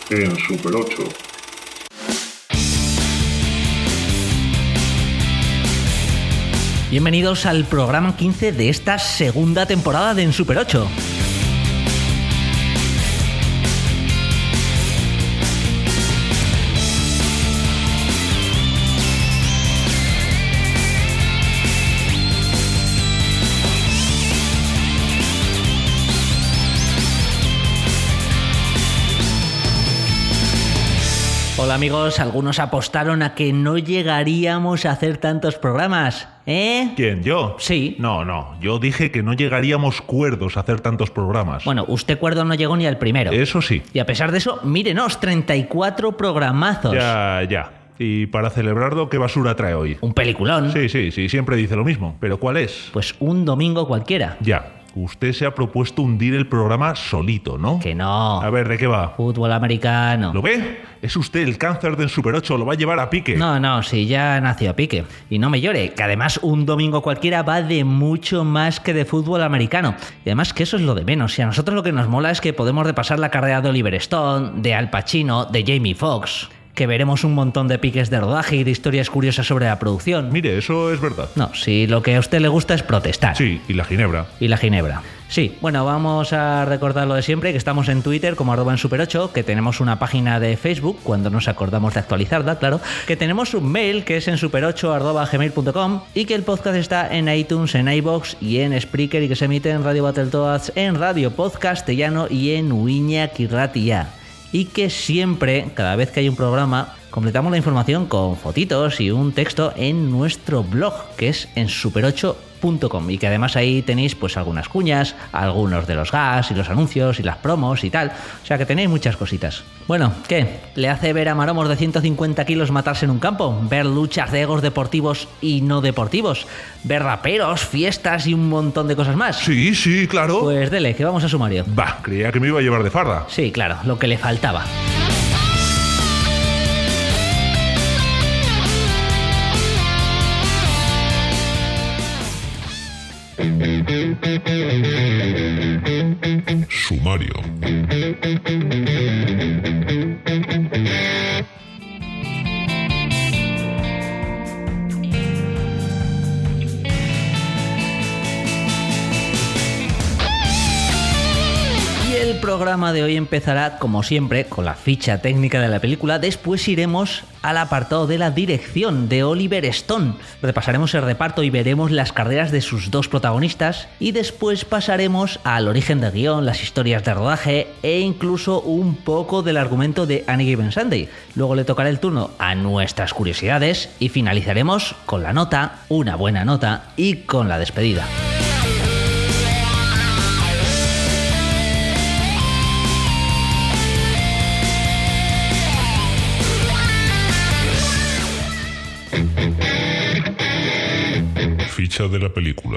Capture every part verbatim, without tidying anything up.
en Super ocho. Bienvenidos al programa quince de esta segunda temporada de En Super ocho. Hola amigos, algunos apostaron a que no llegaríamos a hacer tantos programas, ¿eh? ¿Quién, yo? Sí. No, no, yo dije que no llegaríamos cuerdos a hacer tantos programas. Bueno, usted cuerdo no llegó ni al primero. Eso sí. Y a pesar de eso, mírenos, treinta y cuatro programazos. Ya, ya. Y para celebrarlo, ¿qué basura trae hoy? Un peliculón. Sí, sí, sí, siempre dice lo mismo. ¿Pero cuál es? Pues un domingo cualquiera. Ya. Usted se ha propuesto hundir el programa solito, ¿no? Que no. A ver, ¿de qué va? Fútbol americano. ¿Lo ve? Es usted el cáncer de Super ocho, lo va a llevar a pique. No, no, sí, ya nació a pique. Y no me llore, que además un domingo cualquiera va de mucho más que de fútbol americano. Y además que eso es lo de menos. Y a nosotros lo que nos mola es que podemos repasar la carrera de Oliver Stone, de Al Pacino, de Jamie Foxx. Que veremos un montón de piques de rodaje y de historias curiosas sobre la producción. Mire, eso es verdad. No, si lo que a usted le gusta es protestar. Sí, y la ginebra. Y la ginebra. Sí, bueno, vamos a recordar lo de siempre, que estamos en Twitter como arroba en Super ocho, que tenemos una página de Facebook, cuando nos acordamos de actualizarla, claro, que tenemos un mail que es en super ocho arroba gmail punto com y que el podcast está en iTunes, en iVoox y en Spreaker y que se emite en Radio Battletoads, en Radio Podcastellano y en Uiñak Irratia. Y que siempre, cada vez que hay un programa, completamos la información con fotitos y un texto en nuestro blog, que es en super ocho punto com, y que además ahí tenéis pues algunas cuñas, algunos de los gas y los anuncios y las promos y tal, o sea que tenéis muchas cositas. Bueno, ¿qué? ¿Le hace ver a maromos de ciento cincuenta kilos matarse en un campo? ¿Ver luchas de egos deportivos y no deportivos? ¿Ver raperos, fiestas y un montón de cosas más? Sí, sí, claro. Pues dele, que vamos a sumario. Bah, creía que me iba a llevar de farda. Sí, claro, lo que le faltaba. Sumario. El programa de hoy empezará, como siempre, con la ficha técnica de la película. Después iremos al apartado de la dirección de Oliver Stone. Repasaremos el reparto y veremos las carreras de sus dos protagonistas. Y después pasaremos al origen del guión, las historias de rodaje e incluso un poco del argumento de Any Given Sunday. Luego le tocará el turno a nuestras curiosidades y finalizaremos con la nota, una buena nota, y con la despedida. Ficha de la película.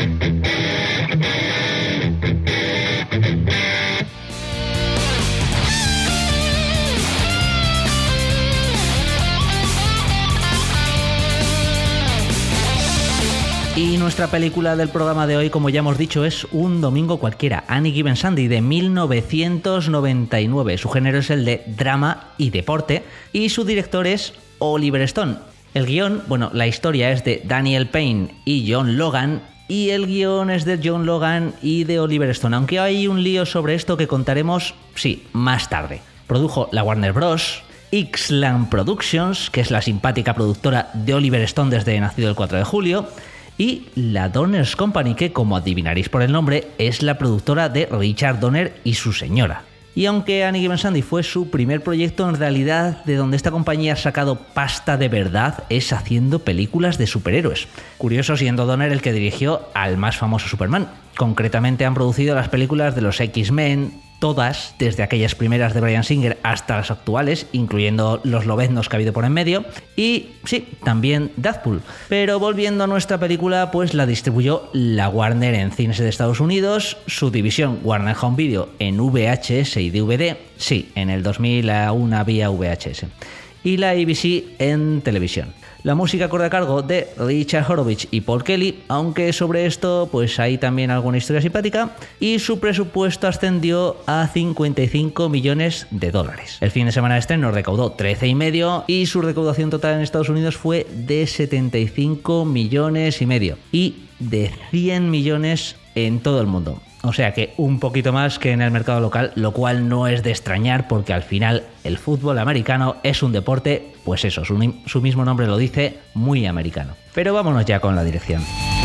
Y nuestra película del programa de hoy, como ya hemos dicho, es Un domingo cualquiera, Any Given Sunday, de mil novecientos noventa y nueve. Su género es el de drama y deporte y su director es Oliver Stone. El guión, bueno, la historia es de Daniel Payne y John Logan, y el guión es de John Logan y de Oliver Stone, aunque hay un lío sobre esto que contaremos, sí, más tarde. Produjo la Warner Bros., X-Land Productions, que es la simpática productora de Oliver Stone desde Nacido el cuatro de julio, y la Donner's Company, que, como adivinaréis por el nombre, es la productora de Richard Donner y su señora. Y aunque Any Given Sunday fue su primer proyecto, en realidad de donde esta compañía ha sacado pasta de verdad es haciendo películas de superhéroes. Curioso siendo Donner el que dirigió al más famoso Superman. Concretamente han producido las películas de los X-Men, todas, desde aquellas primeras de Bryan Singer hasta las actuales, incluyendo los lobeznos que ha habido por en medio, y sí, también Deadpool. Pero volviendo a nuestra película, pues la distribuyó la Warner en cines de Estados Unidos, su división Warner Home Video en V H S y D V D, sí, en el dos mil aún había V H S, y la A B C en televisión. La música corre a cargo de Richard Horowitz y Paul Kelly, aunque sobre esto pues hay también alguna historia simpática, y su presupuesto ascendió a cincuenta y cinco millones de dólares. El fin de semana de estreno recaudó trece y medio y su recaudación total en Estados Unidos fue de setenta y cinco millones y medio y de cien millones en todo el mundo. O sea que un poquito más que en el mercado local, lo cual no es de extrañar porque al final el fútbol americano es un deporte, pues eso, su, su mismo nombre lo dice, muy americano. Pero vámonos ya con la dirección.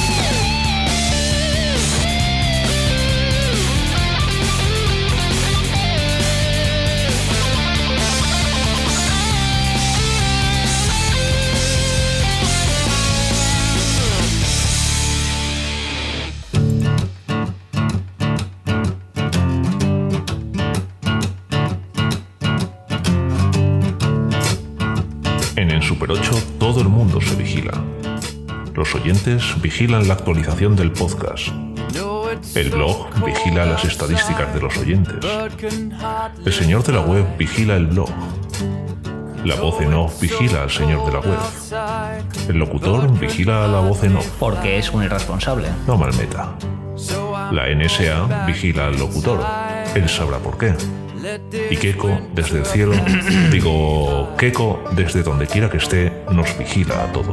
En Super ocho todo el mundo se vigila. Los oyentes vigilan la actualización del podcast. El blog vigila las estadísticas de los oyentes. El señor de la web vigila el blog. La voz en off vigila al señor de la web. El locutor vigila a la voz en off. Porque es un irresponsable. No malmeta. La N S A vigila al locutor. Él sabrá por qué. Y Keiko, desde el cielo, digo, Keiko, desde donde quiera que esté, nos vigila a todos.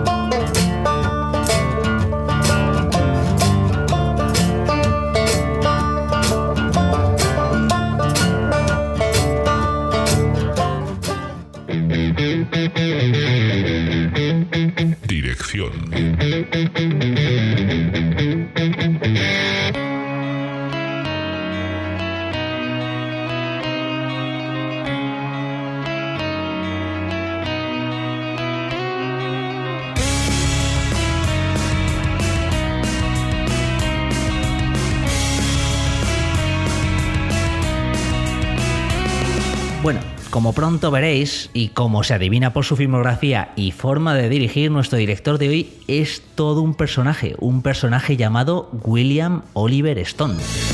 Dirección. Bueno, como pronto veréis, y como se adivina por su filmografía y forma de dirigir, nuestro director de hoy es todo un personaje, un personaje llamado William Oliver Stone.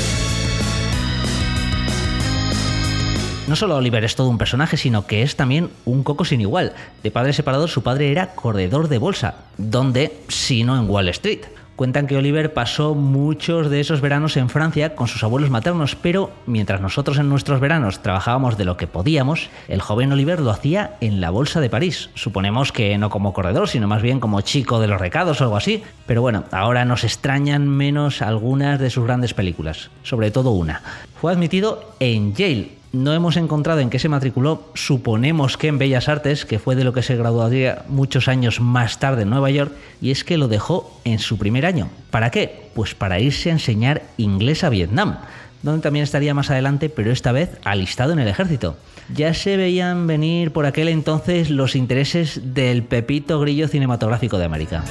No solo Oliver es todo un personaje, sino que es también un coco sin igual. De padre separado, su padre era corredor de bolsa. ¿Dónde? Si no en Wall Street. Cuentan que Oliver pasó muchos de esos veranos en Francia con sus abuelos maternos, pero mientras nosotros en nuestros veranos trabajábamos de lo que podíamos, el joven Oliver lo hacía en la Bolsa de París. Suponemos que no como corredor, sino más bien como chico de los recados o algo así. Pero bueno, ahora nos extrañan menos algunas de sus grandes películas, sobre todo una. Fue admitido en Yale. No hemos encontrado en qué se matriculó, suponemos que en Bellas Artes, que fue de lo que se graduaría muchos años más tarde en Nueva York, y es que lo dejó en su primer año. ¿Para qué? Pues para irse a enseñar inglés a Vietnam, donde también estaría más adelante, pero esta vez alistado en el ejército. Ya se veían venir por aquel entonces los intereses del Pepito Grillo cinematográfico de América.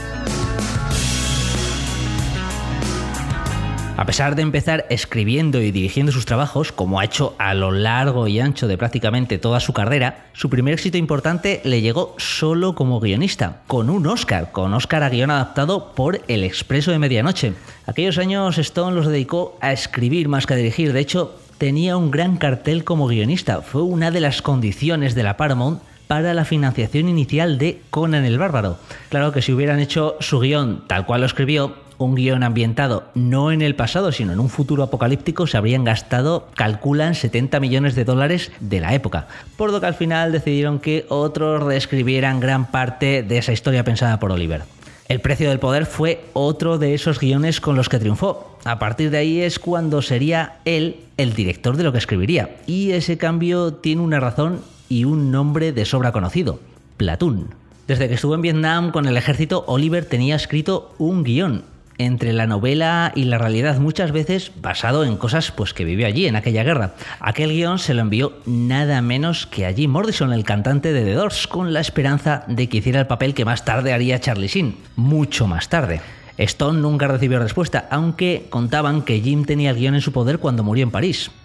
A pesar de empezar escribiendo y dirigiendo sus trabajos, como ha hecho a lo largo y ancho de prácticamente toda su carrera, su primer éxito importante le llegó solo como guionista, con un Oscar, con Oscar a guión adaptado por El Expreso de Medianoche. Aquellos años Stone los dedicó a escribir más que a dirigir, de hecho tenía un gran cartel como guionista, fue una de las condiciones de la Paramount para la financiación inicial de Conan el Bárbaro. Claro que si hubieran hecho su guión tal cual lo escribió, un guión ambientado no en el pasado, sino en un futuro apocalíptico, se habrían gastado, calculan, setenta millones de dólares de la época. Por lo que al final decidieron que otros reescribieran gran parte de esa historia pensada por Oliver. El precio del poder fue otro de esos guiones con los que triunfó. A partir de ahí es cuando sería él el director de lo que escribiría. Y ese cambio tiene una razón y un nombre de sobra conocido: Platoon. Desde que estuvo en Vietnam con el ejército, Oliver tenía escrito un guión entre la novela y la realidad, muchas veces basado en cosas pues que vivió allí en aquella guerra. Aquel guión se lo envió nada menos que a Jim Morrison, el cantante de The Doors, con la esperanza de que hiciera el papel que más tarde haría Charlie Sheen, mucho más tarde. Stone nunca recibió respuesta, aunque contaban que Jim tenía el guión en su poder cuando murió en París.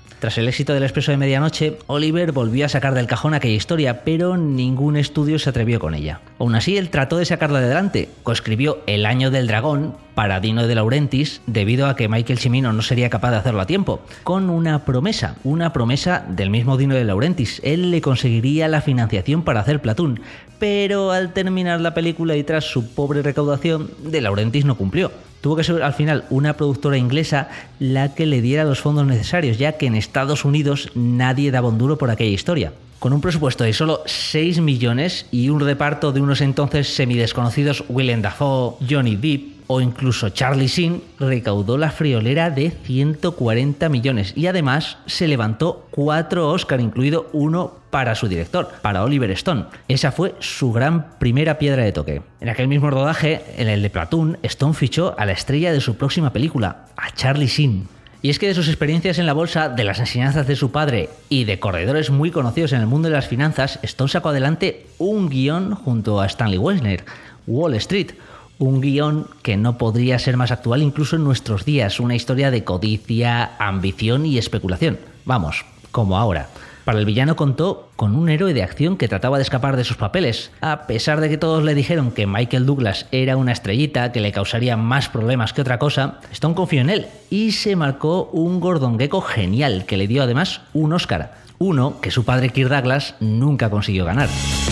Tras el éxito del Expreso de Medianoche, Oliver volvió a sacar del cajón aquella historia, pero ningún estudio se atrevió con ella. Aún así, él trató de sacarla adelante. Coescribió El Año del Dragón para Dino de Laurentiis, debido a que Michael Cimino no sería capaz de hacerlo a tiempo, con una promesa, una promesa del mismo Dino de Laurentiis. Él le conseguiría la financiación para hacer Platoon, pero al terminar la película y tras su pobre recaudación, de Laurentiis no cumplió. Tuvo que ser al final una productora inglesa la que le diera los fondos necesarios, ya que en Estados Unidos nadie daba un duro por aquella historia. Con un presupuesto de solo seis millones y un reparto de unos entonces semidesconocidos Willem Dafoe, Johnny Depp o incluso Charlie Sheen, recaudó la friolera de ciento cuarenta millones y además se levantó cuatro Oscar, incluido uno para su director, para Oliver Stone. Esa fue su gran primera piedra de toque. En aquel mismo rodaje, en el de Platoon, Stone fichó a la estrella de su próxima película, a Charlie Sheen. Y es que de sus experiencias en la bolsa, de las enseñanzas de su padre y de corredores muy conocidos en el mundo de las finanzas, Stone sacó adelante un guión junto a Stanley Wexner, Wall Street. Un guión que no podría ser más actual incluso en nuestros días, una historia de codicia, ambición y especulación. Vamos, como ahora. Para el villano contó con un héroe de acción que trataba de escapar de sus papeles. A pesar de que todos le dijeron que Michael Douglas era una estrellita que le causaría más problemas que otra cosa, Stone confió en él y se marcó un Gordon Gekko genial que le dio además un Oscar. Uno que su padre Kirk Douglas nunca consiguió ganar.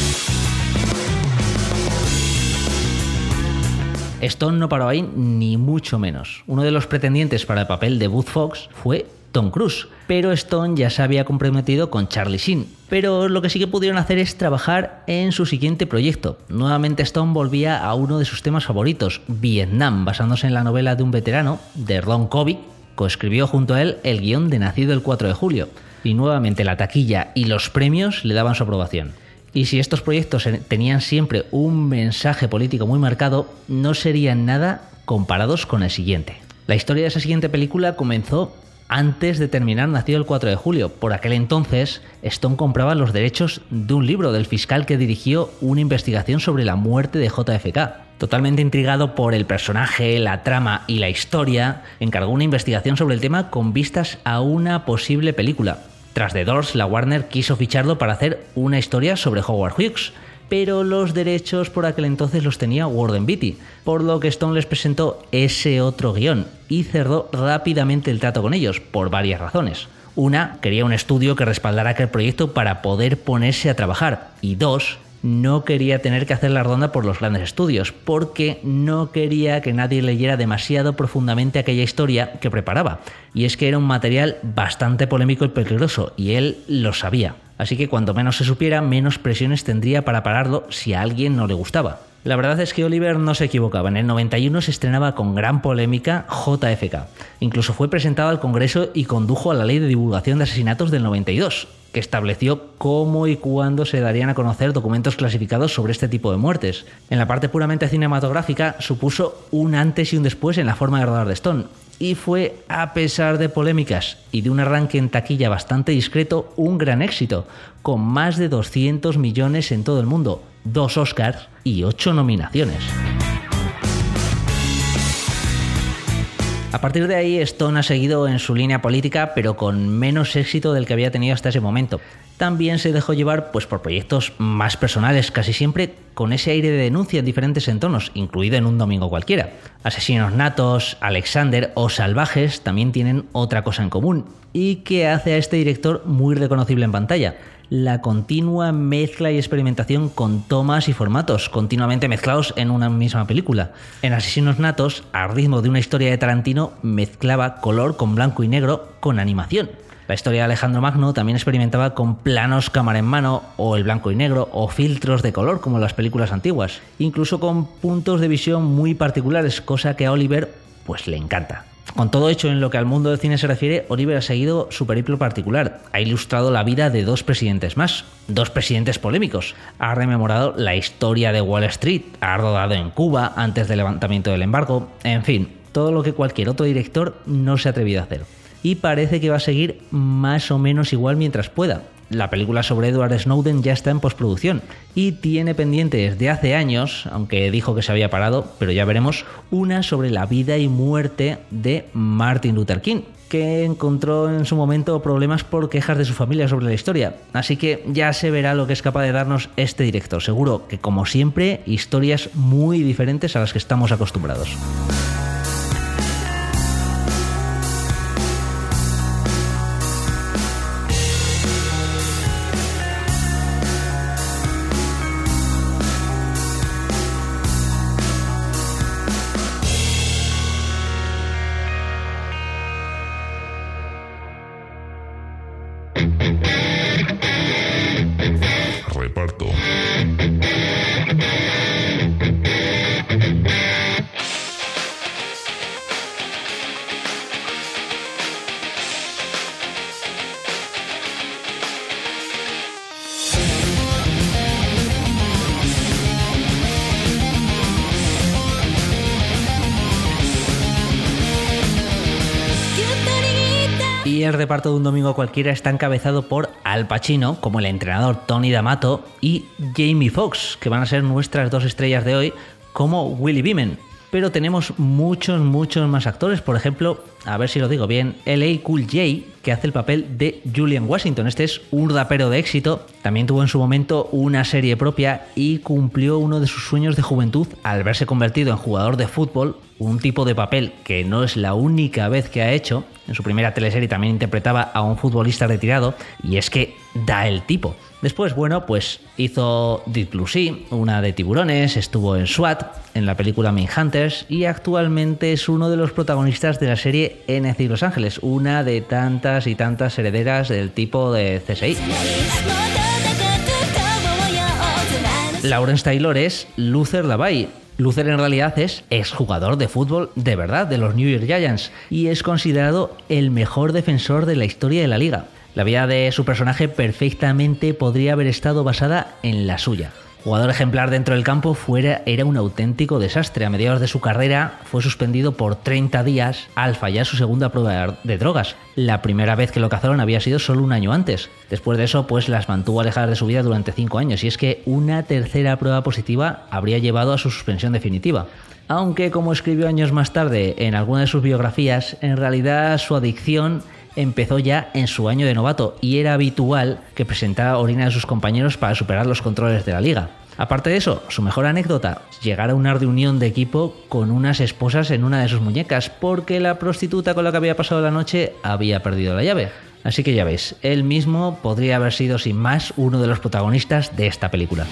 Stone no paró ahí ni mucho menos. Uno de los pretendientes para el papel de Buzz Fox fue Tom Cruise, pero Stone ya se había comprometido con Charlie Sheen. Pero lo que sí que pudieron hacer es trabajar en su siguiente proyecto. Nuevamente Stone volvía a uno de sus temas favoritos, Vietnam, basándose en la novela de un veterano, de Ron Kovic. Coescribió junto a él el guión de Nacido el cuatro de julio. Y nuevamente la taquilla y los premios le daban su aprobación. Y si estos proyectos tenían siempre un mensaje político muy marcado, no serían nada comparados con el siguiente. La historia de esa siguiente película comenzó antes de terminar Nacido el cuatro de julio. Por aquel entonces, Stone compraba los derechos de un libro del fiscal que dirigió una investigación sobre la muerte de J F K. Totalmente intrigado por el personaje, la trama y la historia, encargó una investigación sobre el tema con vistas a una posible película. Tras The Doors, la Warner quiso ficharlo para hacer una historia sobre Howard Hughes, pero los derechos por aquel entonces los tenía Warden Beatty, por lo que Stone les presentó ese otro guión y cerró rápidamente el trato con ellos, por varias razones. Una, quería un estudio que respaldara aquel proyecto para poder ponerse a trabajar, y dos, no quería tener que hacer la ronda por los grandes estudios, porque no quería que nadie leyera demasiado profundamente aquella historia que preparaba. Y es que era un material bastante polémico y peligroso, y él lo sabía. Así que cuanto menos se supiera, menos presiones tendría para pararlo si a alguien no le gustaba. La verdad es que Oliver no se equivocaba. En el noventa y uno se estrenaba con gran polémica J F K. Incluso fue presentado al Congreso y condujo a la Ley de Divulgación de Asesinatos del noventa y dos, que estableció cómo y cuándo se darían a conocer documentos clasificados sobre este tipo de muertes. En la parte puramente cinematográfica supuso un antes y un después en la forma de rodar de Stone. Y fue, a pesar de polémicas y de un arranque en taquilla bastante discreto, un gran éxito, con más de doscientos millones en todo el mundo, dos Oscars y ocho nominaciones. A partir de ahí, Stone ha seguido en su línea política, pero con menos éxito del que había tenido hasta ese momento. También se dejó llevar pues, por proyectos más personales, casi siempre con ese aire de denuncia en diferentes entornos, incluido en Un domingo cualquiera. Asesinos natos, Alexander o Salvajes también tienen otra cosa en común, y que hace a este director muy reconocible en pantalla: la continua mezcla y experimentación con tomas y formatos, continuamente mezclados en una misma película. En Asesinos natos, al ritmo de una historia de Tarantino, mezclaba color con blanco y negro con animación. La historia de Alejandro Magno también experimentaba con planos cámara en mano, o el blanco y negro, o filtros de color como en las películas antiguas, incluso con puntos de visión muy particulares, cosa que a Oliver pues le encanta. Con todo hecho en lo que al mundo del cine se refiere, Oliver ha seguido su periplo particular. Ha ilustrado la vida de dos presidentes más, dos presidentes polémicos. Ha rememorado la historia de Wall Street, ha rodado en Cuba antes del levantamiento del embargo, en fin, todo lo que cualquier otro director no se ha atrevido a hacer. Y parece que va a seguir más o menos igual mientras pueda. La película sobre Edward Snowden ya está en postproducción y tiene pendiente desde hace años, aunque dijo que se había parado, pero ya veremos, una sobre la vida y muerte de Martin Luther King, que encontró en su momento problemas por quejas de su familia sobre la historia. Así que ya se verá lo que es capaz de darnos este director. Seguro que, como siempre, historias muy diferentes a las que estamos acostumbrados. Reparto. Y el reparto de Un domingo cualquiera está encabezado por Al Pacino, como el entrenador Tony D'Amato, y Jamie Foxx, que van a ser nuestras dos estrellas de hoy, como Willie Beeman. Pero tenemos muchos, muchos más actores. Por ejemplo, a ver si lo digo bien, L A Cool J, que hace el papel de Julian Washington. Este es un rapero de éxito. También tuvo en su momento una serie propia y cumplió uno de sus sueños de juventud al verse convertido en jugador de fútbol, un tipo de papel que no es la única vez que ha hecho. En su primera teleserie también interpretaba a un futbolista retirado, y es que da el tipo. Después, bueno, pues hizo Deep Blue Sea, una de tiburones, estuvo en SWAT, en la película Mindhunters, y actualmente es uno de los protagonistas de la serie N C I Los Ángeles, una de tantas y tantas herederas del tipo de C S I. Lawrence Taylor es Luther LaValle. Luther en realidad es exjugador de fútbol de verdad de los New York Giants y es considerado el mejor defensor de la historia de la liga. La vida de su personaje perfectamente podría haber estado basada en la suya. Jugador ejemplar dentro del campo, fuera era un auténtico desastre. A mediados de su carrera fue suspendido por treinta días al fallar su segunda prueba de drogas. La primera vez que lo cazaron había sido solo un año antes. Después de eso, pues las mantuvo alejadas de su vida durante cinco años. Y es que una tercera prueba positiva habría llevado a su suspensión definitiva. Aunque, como escribió años más tarde en alguna de sus biografías, en realidad su adicción empezó ya en su año de novato y era habitual que presentara orina de sus compañeros para superar los controles de la liga. Aparte de eso, su mejor anécdota, llegar a una reunión de equipo con unas esposas en una de sus muñecas, porque la prostituta con la que había pasado la noche había perdido la llave. Así que ya veis, él mismo podría haber sido sin más uno de los protagonistas de esta película.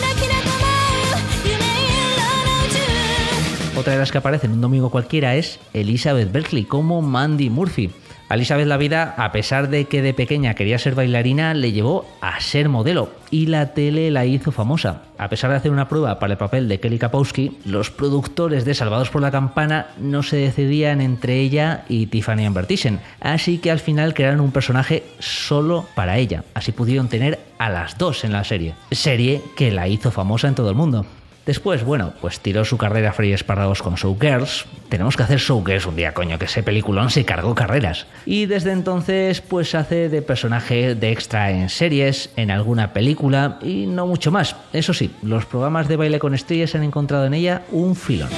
Otra de las que aparece en Un domingo cualquiera es Elizabeth Berkley como Mandy Murphy. A Elizabeth la vida, a pesar de que de pequeña quería ser bailarina, le llevó a ser modelo y la tele la hizo famosa. A pesar de hacer una prueba para el papel de Kelly Kapowski, los productores de Salvados por la Campana no se decidían entre ella y Tiffany Amber Thiessen, así que al final crearon un personaje solo para ella. Así pudieron tener a las dos en la serie, serie que la hizo famosa en todo el mundo. Después, bueno, pues tiró su carrera a freír espárragos con Showgirls. Tenemos que hacer Showgirls un día, coño, que ese peliculón se cargó carreras. Y desde entonces, pues hace de personaje de extra en series, en alguna película y no mucho más. Eso sí, los programas de baile con estrellas han encontrado en ella un filón.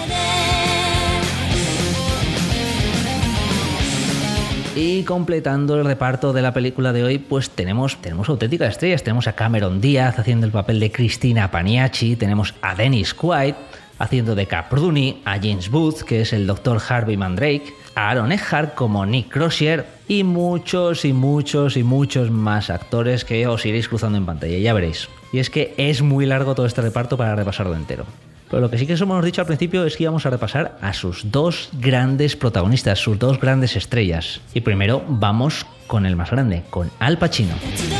Y completando el reparto de la película de hoy, pues tenemos, tenemos auténticas estrellas. Tenemos a Cameron Díaz haciendo el papel de Cristina Paniaghi, tenemos a Dennis Quaid haciendo de Cap Rooney, a James Booth, que es el doctor Harvey Mandrake, a Aaron Eckhart como Nick Crozier y muchos y muchos y muchos más actores que os iréis cruzando en pantalla, ya veréis. Y es que es muy largo todo este reparto para repasarlo entero. Pero lo que sí que os hemos dicho al principio es que íbamos a repasar a sus dos grandes protagonistas, sus dos grandes estrellas. Y primero vamos con el más grande, con Al Pacino.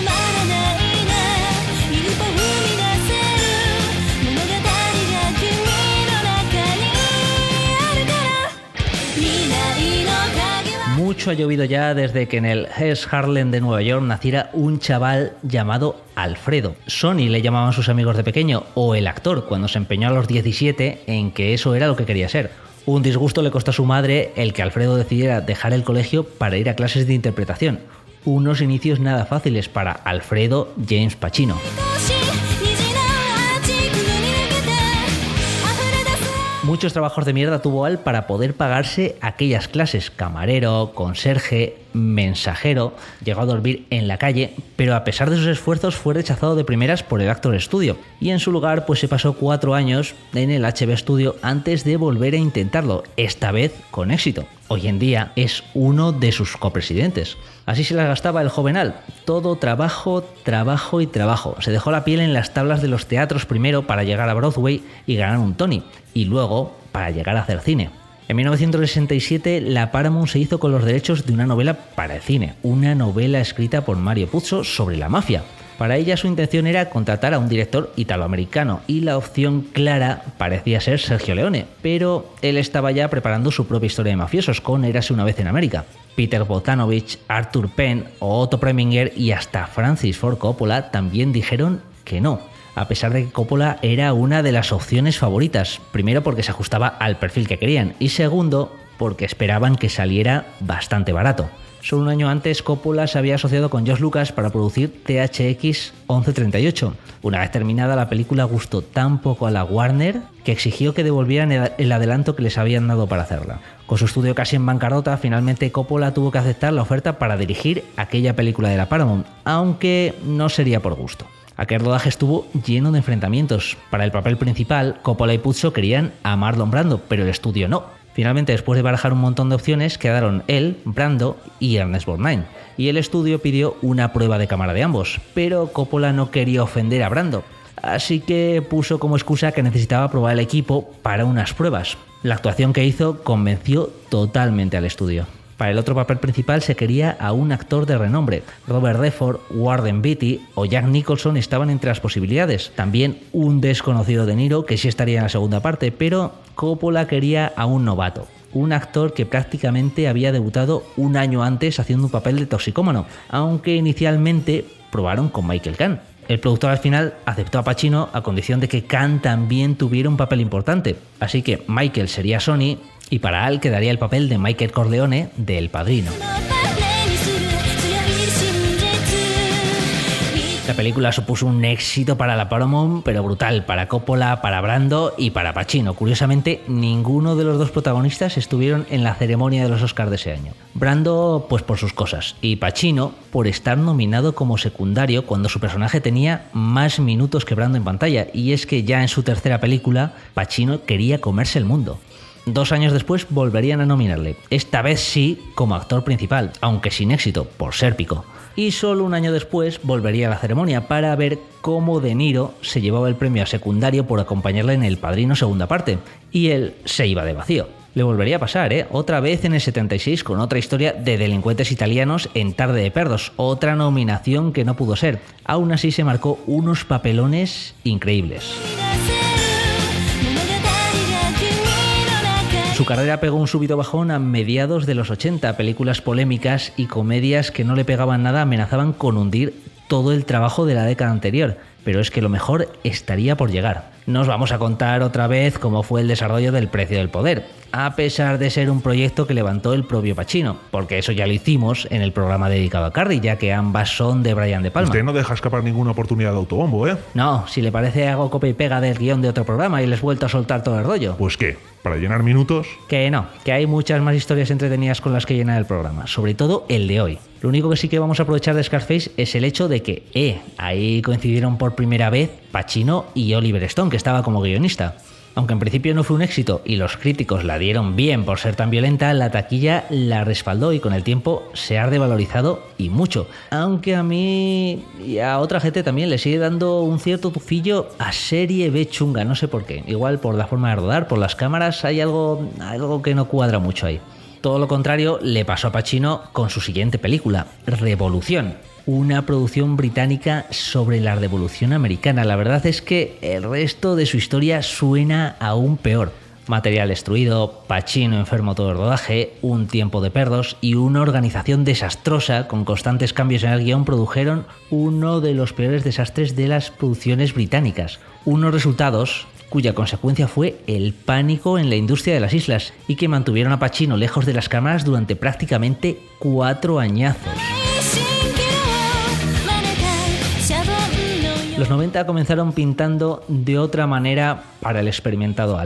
Mucho ha llovido ya desde que en el East Harlem de Nueva York naciera un chaval llamado Alfredo. Sonny le llamaban sus amigos de pequeño, o el actor, cuando se empeñó a los diecisiete en que eso era lo que quería ser. Un disgusto le costó a su madre el que Alfredo decidiera dejar el colegio para ir a clases de interpretación. Unos inicios nada fáciles para Alfredo James Pacino. Muchos trabajos de mierda tuvo Al para poder pagarse aquellas clases: camarero, conserje, mensajero. Llegó a dormir en la calle, pero a pesar de sus esfuerzos fue rechazado de primeras por el Actors Studio, y en su lugar pues se pasó cuatro años en el H B Studio antes de volver a intentarlo, esta vez con éxito. Hoy en día es uno de sus copresidentes. Así se las gastaba el joven Al. Todo trabajo, trabajo y trabajo. Se dejó la piel en las tablas de los teatros primero para llegar a Broadway y ganar un Tony, y luego para llegar a hacer cine. En mil novecientos sesenta y siete la Paramount se hizo con los derechos de una novela para el cine, una novela escrita por Mario Puzo sobre la mafia. Para ella su intención era contratar a un director italoamericano y la opción clara parecía ser Sergio Leone, pero él estaba ya preparando su propia historia de mafiosos con Érase una vez en América. Peter Bogdanovich, Arthur Penn, Otto Preminger y hasta Francis Ford Coppola también dijeron que no, a pesar de que Coppola era una de las opciones favoritas, primero porque se ajustaba al perfil que querían y segundo porque esperaban que saliera bastante barato. Solo un año antes, Coppola se había asociado con George Lucas para producir T H X once treinta y ocho. Una vez terminada, la película gustó tan poco a la Warner que exigió que devolvieran el adelanto que les habían dado para hacerla. Con su estudio casi en bancarrota, finalmente Coppola tuvo que aceptar la oferta para dirigir aquella película de la Paramount, aunque no sería por gusto. Aquel rodaje estuvo lleno de enfrentamientos. Para el papel principal, Coppola y Puzo querían a Marlon Brando, pero el estudio no. Finalmente, después de barajar un montón de opciones, quedaron él, Brando y Ernest Borgnine. Y el estudio pidió una prueba de cámara de ambos, pero Coppola no quería ofender a Brando, así que puso como excusa que necesitaba probar el equipo para unas pruebas. La actuación que hizo convenció totalmente al estudio. Para el otro papel principal se quería a un actor de renombre. Robert Redford, Warren Beatty o Jack Nicholson estaban entre las posibilidades. También un desconocido De Niro, que sí estaría en la segunda parte, pero Coppola quería a un novato. Un actor que prácticamente había debutado un año antes haciendo un papel de toxicómano, aunque inicialmente probaron con Michael Caine. El productor al final aceptó a Pacino a condición de que Caine también tuviera un papel importante, así que Michael sería Sonny y para Al quedaría el papel de Michael Corleone de El Padrino. La película supuso un éxito para la Paramount, pero brutal para Coppola, para Brando y para Pacino. Curiosamente, ninguno de los dos protagonistas estuvieron en la ceremonia de los Oscars de ese año. Brando, pues por sus cosas, y Pacino por estar nominado como secundario cuando su personaje tenía más minutos que Brando en pantalla, y es que ya en su tercera película, Pacino quería comerse el mundo. Dos años después volverían a nominarle, esta vez sí como actor principal, aunque sin éxito, por ser pico. Y solo un año después volvería a la ceremonia para ver cómo De Niro se llevaba el premio a secundario por acompañarle en El Padrino segunda parte, y él se iba de vacío. Le volvería a pasar, ¿eh? Otra vez en el setenta y seis con otra historia de delincuentes italianos en Tarde de Perros, otra nominación que no pudo ser. Aún así se marcó unos papelones increíbles. Su carrera pegó un súbito bajón a mediados de los ochenta. Películas polémicas y comedias que no le pegaban nada amenazaban con hundir todo el trabajo de la década anterior. Pero es que lo mejor estaría por llegar. No os vamos a contar otra vez cómo fue el desarrollo del Precio del Poder, a pesar de ser un proyecto que levantó el propio Pacino, porque eso ya lo hicimos en el programa dedicado a Carrie, ya que ambas son de Brian De Palma. Usted no deja escapar ninguna oportunidad de autobombo, ¿eh? No, si le parece hago copia y pega del guión de otro programa y les vuelto a soltar todo el rollo. Pues qué, para llenar minutos. Que no, que hay muchas más historias entretenidas con las que llenar el programa, sobre todo el de hoy. Lo único que sí que vamos a aprovechar de Scarface es el hecho de que, eh, ahí coincidieron por primera vez Pacino y Oliver Stone, que estaba como guionista. Aunque en principio no fue un éxito y los críticos la dieron bien por ser tan violenta, la taquilla la respaldó y con el tiempo se ha revalorizado y mucho. Aunque a mí y a otra gente también le sigue dando un cierto tufillo a serie B chunga, no sé por qué. Igual por la forma de rodar, por las cámaras, hay algo, algo que no cuadra mucho ahí. Todo lo contrario le pasó a Pacino con su siguiente película, Revolución. Una producción británica sobre la Revolución Americana. La verdad es que el resto de su historia suena aún peor. Material destruido, Pacino enfermo todo el rodaje, un tiempo de perros y una organización desastrosa con constantes cambios en el guión produjeron uno de los peores desastres de las producciones británicas. Unos resultados cuya consecuencia fue el pánico en la industria de las islas y que mantuvieron a Pacino lejos de las cámaras durante prácticamente cuatro añazos. Los noventa comenzaron pintando de otra manera para el experimentado Al.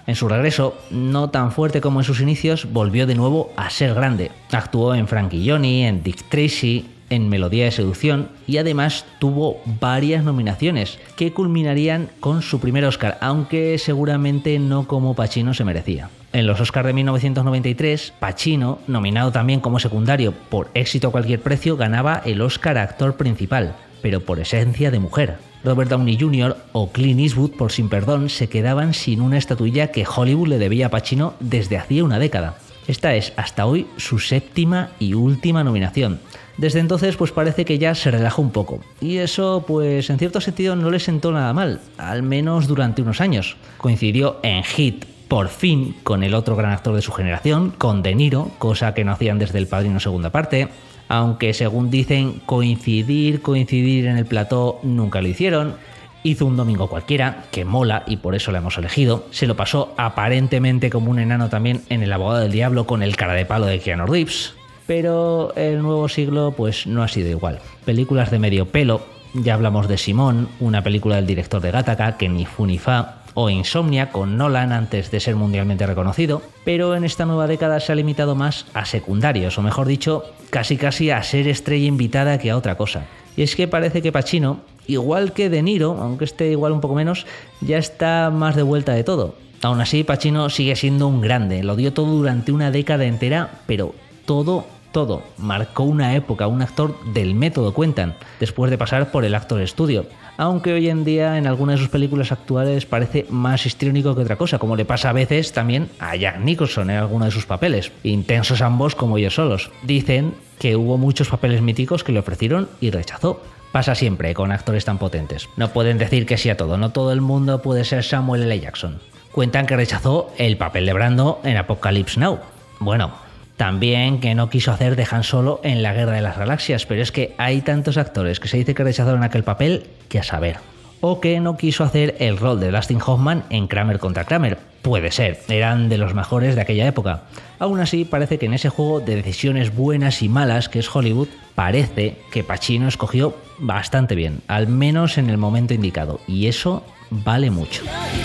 En su regreso, no tan fuerte como en sus inicios, volvió de nuevo a ser grande. Actuó en Frank y Johnny, en Dick Tracy, en Melodía de Seducción y además tuvo varias nominaciones que culminarían con su primer Oscar, aunque seguramente no como Pacino se merecía. En los Oscars de mil novecientos noventa y tres, Pacino, nominado también como secundario por Éxito a cualquier precio, ganaba el Oscar a actor principal, pero por Esencia de mujer. Robert Downey junior o Clint Eastwood por Sin perdón se quedaban sin una estatuilla que Hollywood le debía a Pacino desde hacía una década. Esta es hasta hoy su séptima y última nominación. Desde entonces pues parece que ya se relajó un poco, y eso pues en cierto sentido no le sentó nada mal, al menos durante unos años. Coincidió en Hit por fin con el otro gran actor de su generación, con De Niro, cosa que no hacían desde El Padrino segunda parte, aunque según dicen coincidir, coincidir en el plató nunca lo hicieron. Hizo Un domingo cualquiera, que mola y por eso la hemos elegido. Se lo pasó aparentemente como un enano también en El abogado del diablo con el cara de palo de Keanu Reeves. Pero el nuevo siglo pues no ha sido igual. Películas de medio pelo, ya hablamos de Simón, una película del director de Gattaca que ni fu ni fa, o Insomnia con Nolan antes de ser mundialmente reconocido, pero en esta nueva década se ha limitado más a secundarios, o mejor dicho, casi casi a ser estrella invitada que a otra cosa. Y es que parece que Pacino, igual que De Niro, aunque esté igual un poco menos, ya está más de vuelta de todo. Aún así, Pacino sigue siendo un grande, lo dio todo durante una década entera, pero todo, todo. Marcó una época, un actor del método, cuentan, después de pasar por el Actor Studio. Aunque hoy en día en algunas de sus películas actuales parece más histriónico que otra cosa, como le pasa a veces también a Jack Nicholson en alguno de sus papeles, intensos ambos como ellos solos. Dicen que hubo muchos papeles míticos que le ofrecieron y rechazó. Pasa siempre con actores tan potentes. No pueden decir que sí a todo, no todo el mundo puede ser Samuel L. Jackson. Cuentan que rechazó el papel de Brando en Apocalypse Now. Bueno, también que no quiso hacer de Han Solo en La Guerra de las Galaxias, pero es que hay tantos actores que se dice que rechazaron aquel papel que a saber. O que no quiso hacer el rol de Dustin Hoffman en Kramer contra Kramer. Puede ser, eran de los mejores de aquella época. Aún así, parece que en ese juego de decisiones buenas y malas que es Hollywood, parece que Pacino escogió bastante bien, al menos en el momento indicado, y eso vale mucho.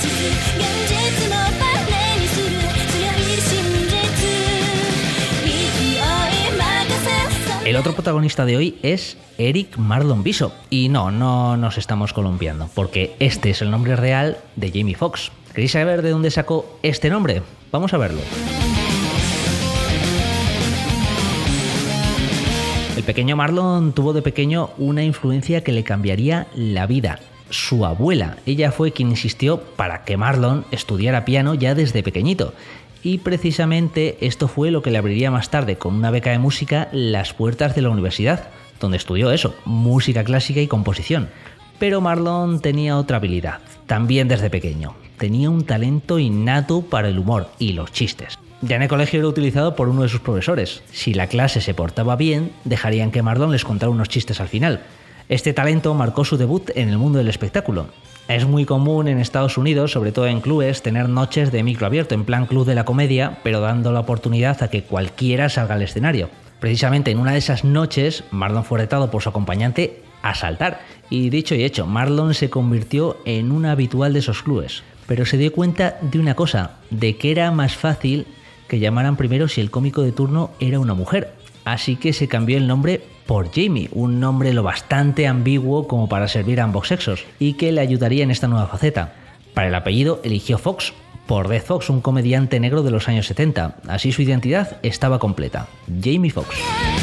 El otro protagonista de hoy es Eric Marlon Bishop. Y no, no nos estamos columpiando, porque este es el nombre real de Jamie Foxx. ¿Queréis saber de dónde sacó este nombre? Vamos a verlo. El pequeño Marlon tuvo de pequeño una influencia que le cambiaría la vida. Su abuela. Ella fue quien insistió para que Marlon estudiara piano ya desde pequeñito. Y precisamente esto fue lo que le abriría más tarde, con una beca de música, las puertas de la universidad, donde estudió eso, música clásica y composición. Pero Marlon tenía otra habilidad, también desde pequeño. Tenía un talento innato para el humor y los chistes. Ya en el colegio era utilizado por uno de sus profesores. Si la clase se portaba bien, dejarían que Marlon les contara unos chistes al final. Este talento marcó su debut en el mundo del espectáculo. Es muy común en Estados Unidos, sobre todo en clubes, tener noches de micro abierto, en plan club de la comedia, pero dando la oportunidad a que cualquiera salga al escenario. Precisamente en una de esas noches, Marlon fue retado por su acompañante a saltar. Y dicho y hecho, Marlon se convirtió en un habitual de esos clubes. Pero se dio cuenta de una cosa, de que era más fácil que llamaran primero si el cómico de turno era una mujer. Así que se cambió el nombre por Jamie, un nombre lo bastante ambiguo como para servir a ambos sexos, y que le ayudaría en esta nueva faceta. Para el apellido eligió Fox, por Red Fox, un comediante negro de los años setenta. Así su identidad estaba completa, Jamie Foxx.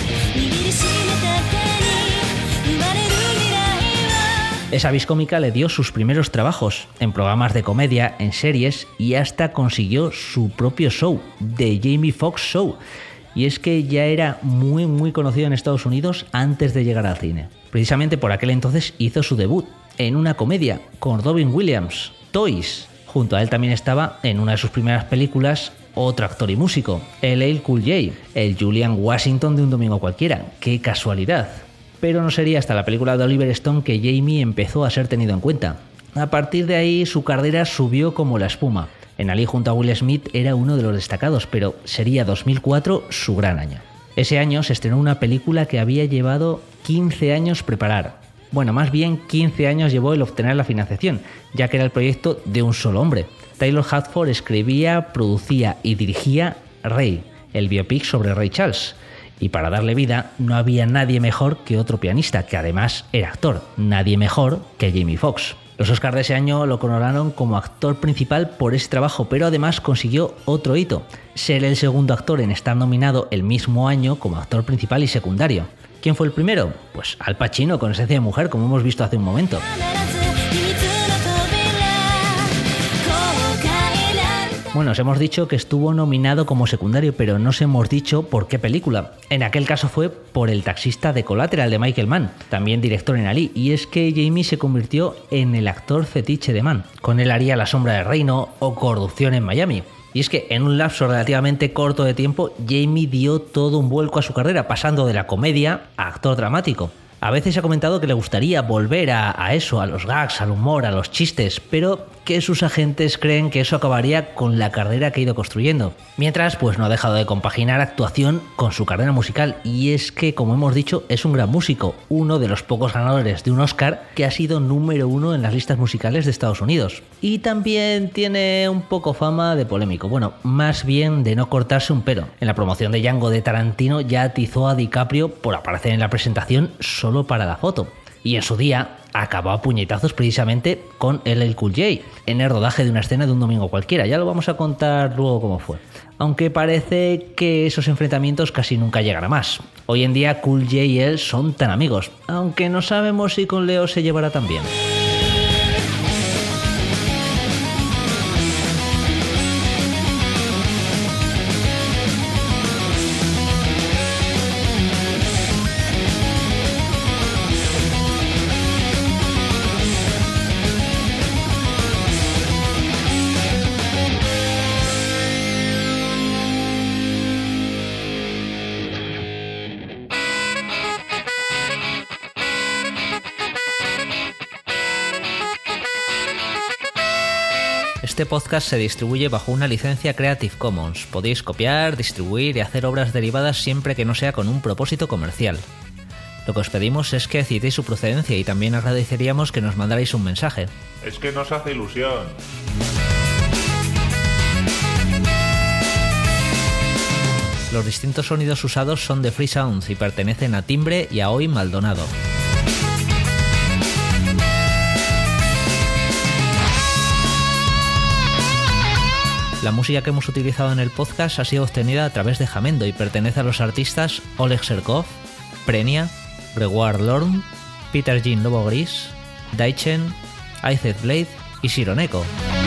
Esa vis cómica le dio sus primeros trabajos en programas de comedia, en series, y hasta consiguió su propio show, The Jamie Foxx Show. Y es que ya era muy muy conocido en Estados Unidos antes de llegar al cine. Precisamente por aquel entonces hizo su debut en una comedia con Robin Williams, Toys. Junto a él también estaba en una de sus primeras películas otro actor y músico, L L Cool J, el Julian Washington de Un domingo cualquiera. ¡Qué casualidad! Pero no sería hasta la película de Oliver Stone que Jamie empezó a ser tenido en cuenta. A partir de ahí su carrera subió como la espuma. En Ali junto a Will Smith era uno de los destacados, pero sería dos mil cuatro su gran año. Ese año se estrenó una película que había llevado quince años preparar, Bueno, más bien quince años llevó el obtener la financiación, ya que era el proyecto de un solo hombre. Taylor Hackford escribía, producía y dirigía Ray, el biopic sobre Ray Charles. Y para darle vida no había nadie mejor que otro pianista, que además era actor, nadie mejor que Jamie Foxx. Los Oscars de ese año lo coronaron como actor principal por ese trabajo, pero además consiguió otro hito, ser el segundo actor en estar nominado el mismo año como actor principal y secundario. ¿Quién fue el primero? Pues Al Pacino, con esencia de mujer, como hemos visto hace un momento. Bueno, os hemos dicho que estuvo nominado como secundario, pero no os hemos dicho por qué película. En aquel caso fue por El taxista de Collateral de Michael Mann, también director en Ali, y es que Jamie se convirtió en el actor fetiche de Mann. Con él haría La sombra del reino o Corrupción en Miami. Y es que en un lapso relativamente corto de tiempo, Jamie dio todo un vuelco a su carrera, pasando de la comedia a actor dramático. A veces ha comentado que le gustaría volver a, a eso, a los gags, al humor, a los chistes, pero que sus agentes creen que eso acabaría con la carrera que ha ido construyendo. Mientras, pues no ha dejado de compaginar actuación con su carrera musical, y es que, como hemos dicho, es un gran músico, uno de los pocos ganadores de un Oscar que ha sido número uno en las listas musicales de Estados Unidos. Y también tiene un poco fama de polémico, bueno, más bien de no cortarse un pelo. En la promoción de Django de Tarantino ya atizó a DiCaprio por aparecer en la presentación solo para la foto, y en su día acabó a puñetazos precisamente con L L Cool J en el rodaje de una escena de Un domingo cualquiera. Ya lo vamos a contar luego cómo fue, aunque parece que esos enfrentamientos casi nunca llegan a más. Hoy en día Cool J y él son tan amigos, aunque no sabemos si con Leo se llevará tan bien. Este podcast se distribuye bajo una licencia Creative Commons. Podéis copiar, distribuir y hacer obras derivadas siempre que no sea con un propósito comercial. Lo que os pedimos es que decidáis su procedencia y también agradeceríamos que nos mandarais un mensaje. Es que nos hace ilusión. Los distintos sonidos usados son de Free Sounds y pertenecen a Timbre y a Hoy Maldonado. La música que hemos utilizado en el podcast ha sido obtenida a través de Jamendo y pertenece a los artistas Oleg Serkov, Prenia, Gregoire Lorne, Peter Jean Lobo Gris, Daichen, Aized Blade y Sironeko.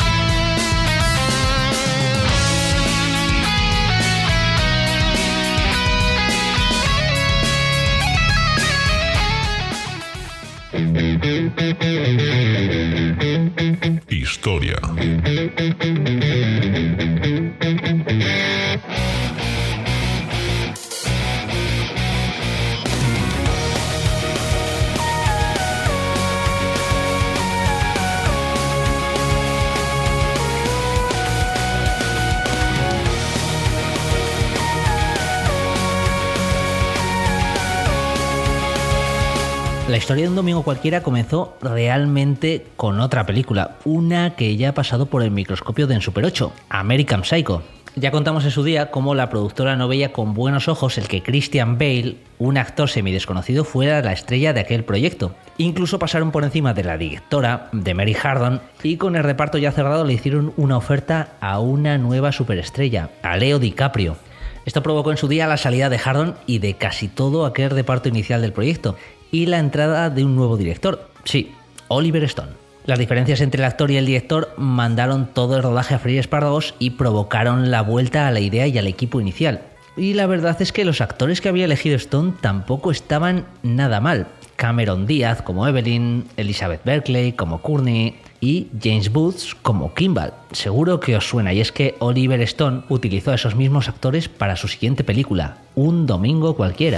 Historia. La historia de Un domingo cualquiera comenzó realmente con otra película, una que ya ha pasado por el microscopio de En Super ocho, American Psycho. Ya contamos en su día cómo la productora no veía con buenos ojos el que Christian Bale, un actor semidesconocido, fuera la estrella de aquel proyecto. Incluso pasaron por encima de la directora, de Mary Harron, y con el reparto ya cerrado le hicieron una oferta a una nueva superestrella, a Leo DiCaprio. Esto provocó en su día la salida de Harron y de casi todo aquel reparto inicial del proyecto, y la entrada de un nuevo director, sí, Oliver Stone. Las diferencias entre el actor y el director mandaron todo el rodaje a freír espárragos y provocaron la vuelta a la idea y al equipo inicial. Y la verdad es que los actores que había elegido Stone tampoco estaban nada mal. Cameron Díaz como Evelyn, Elizabeth Berkley como Courtney y James Woods como Kimball. Seguro que os suena, y es que Oliver Stone utilizó a esos mismos actores para su siguiente película, Un domingo cualquiera.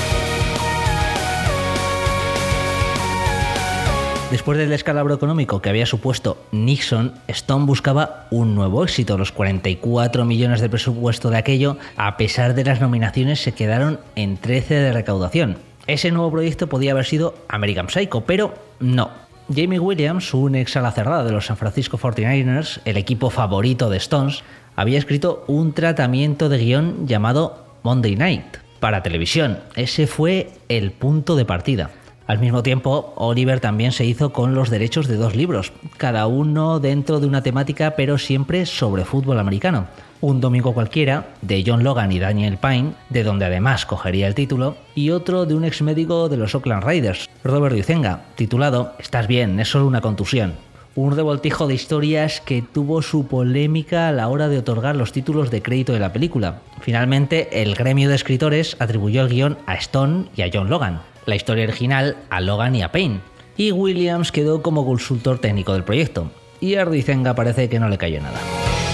Después del descalabro económico que había supuesto Nixon, Stone buscaba un nuevo éxito. Los cuarenta y cuatro millones de presupuesto de aquello, a pesar de las nominaciones, se quedaron en trece de recaudación. Ese nuevo proyecto podía haber sido American Psycho, pero no. Jamie Williams, un ex ala cerrada de los San Francisco cuarenta y nueve ers, el equipo favorito de Stones, había escrito un tratamiento de guión llamado Monday Night para televisión. Ese fue el punto de partida. Al mismo tiempo, Oliver también se hizo con los derechos de dos libros, cada uno dentro de una temática pero siempre sobre fútbol americano. Un domingo cualquiera, de John Logan y Daniel Pine, de donde además cogería el título, y otro de un ex médico de los Oakland Raiders, Robert Ducenga, titulado Estás bien, es solo una contusión. Un revoltijo de historias que tuvo su polémica a la hora de otorgar los títulos de crédito de la película. Finalmente, el gremio de escritores atribuyó el guión a Stone y a John Logan, la historia original a Logan y a Payne, y Williams quedó como consultor técnico del proyecto, y a Ducenga parece que no le cayó nada.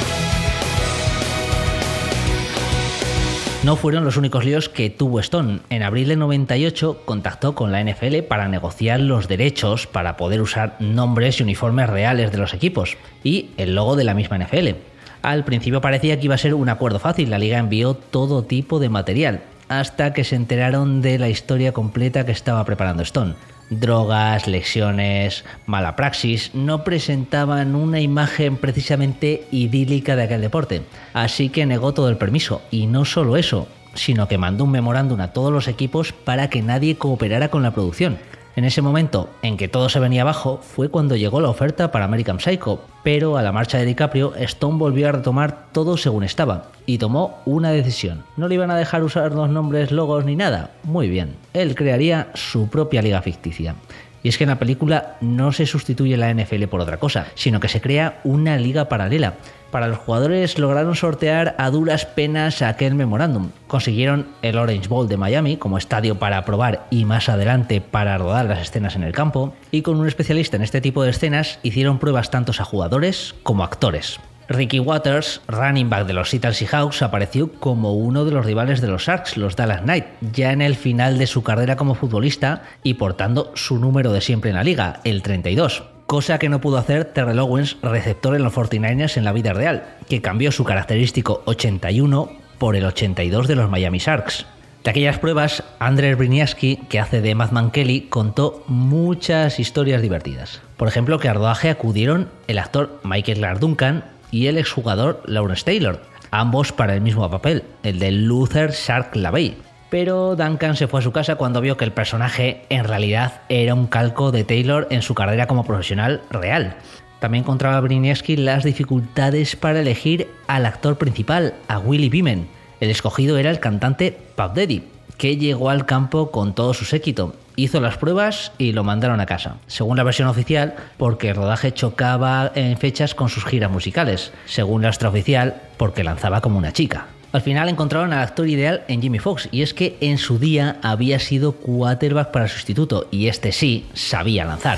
No fueron los únicos líos que tuvo Stone. En abril de noventa y ocho contactó con la N F L para negociar los derechos para poder usar nombres y uniformes reales de los equipos y el logo de la misma N F L. Al principio parecía que iba a ser un acuerdo fácil, la liga envió todo tipo de material, hasta que se enteraron de la historia completa que estaba preparando Stone. Drogas, lesiones, mala praxis no presentaban una imagen precisamente idílica de aquel deporte, así que negó todo el permiso, y no solo eso, sino que mandó un memorándum a todos los equipos para que nadie cooperara con la producción. En ese momento en que todo se venía abajo fue cuando llegó la oferta para American Psycho, pero a la marcha de DiCaprio, Stone volvió a retomar todo según estaba y tomó una decisión. No le iban a dejar usar los nombres, logos ni nada. Muy bien, él crearía su propia liga ficticia. Y es que en la película no se sustituye la N F L por otra cosa, sino que se crea una liga paralela. Para los jugadores lograron sortear a duras penas aquel memorándum. Consiguieron el Orange Bowl de Miami como estadio para probar y más adelante para rodar las escenas en el campo, y con un especialista en este tipo de escenas hicieron pruebas tanto a jugadores como a actores. Ricky Watters, running back de los Seattle Seahawks, apareció como uno de los rivales de los Sharks, los Dallas Knights, ya en el final de su carrera como futbolista y portando su número de siempre en la liga, el treinta y dos. Cosa que no pudo hacer Terrell Owens, receptor en los cuarenta y nueve ers en la vida real, que cambió su característico ochenta y uno por el ochenta y dos de los Miami Sharks. De aquellas pruebas, Andrzej Briniewski, que hace de Madman Kelly, contó muchas historias divertidas. Por ejemplo, que al rodaje acudieron el actor Michael Clark Duncan y el exjugador Lawrence Taylor, ambos para el mismo papel, el de Luther Shark LaVey. Pero Duncan se fue a su casa cuando vio que el personaje en realidad era un calco de Taylor en su carrera como profesional real. También encontraba Briniewski las dificultades para elegir al actor principal, a Willie Beeman. El escogido era el cantante Puff Daddy, que llegó al campo con todo su séquito. Hizo las pruebas y lo mandaron a casa, según la versión oficial, porque el rodaje chocaba en fechas con sus giras musicales, según la extraoficial, porque lanzaba como una chica. Al final encontraron al actor ideal en Jimmy Fox, y es que en su día había sido quarterback para el sustituto, y este sí sabía lanzar.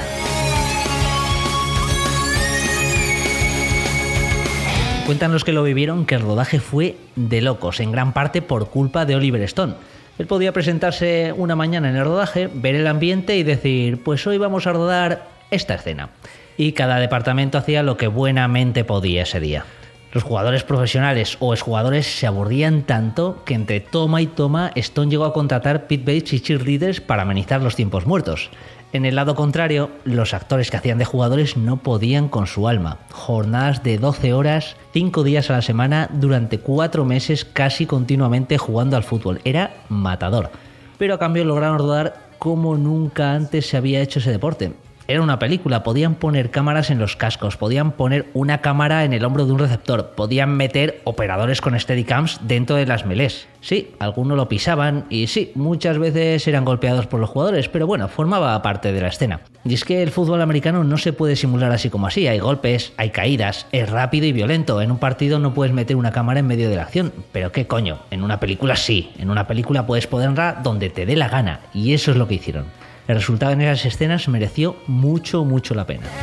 Cuentan los que lo vivieron que el rodaje fue de locos, en gran parte por culpa de Oliver Stone. Él podía presentarse una mañana en el rodaje, ver el ambiente y decir, pues hoy vamos a rodar esta escena. Y cada departamento hacía lo que buenamente podía ese día. Los jugadores profesionales o exjugadores se aburrían tanto que entre toma y toma Stone llegó a contratar pit baits y cheerleaders para amenizar los tiempos muertos. En el lado contrario, los actores que hacían de jugadores no podían con su alma. Jornadas de doce horas, cinco días a la semana, durante cuatro meses casi continuamente jugando al fútbol. Era matador. Pero a cambio lograron rodar como nunca antes se había hecho ese deporte. Era una película, podían poner cámaras en los cascos, podían poner una cámara en el hombro de un receptor, podían meter operadores con steadicams dentro de las melés. Sí, algunos lo pisaban y sí, muchas veces eran golpeados por los jugadores, pero bueno, formaba parte de la escena. Y es que el fútbol americano no se puede simular así como así, hay golpes, hay caídas, es rápido y violento. En un partido no puedes meter una cámara en medio de la acción, pero qué coño, en una película sí, en una película puedes ponerla donde te dé la gana, y eso es lo que hicieron. El resultado en esas escenas mereció mucho, mucho la pena.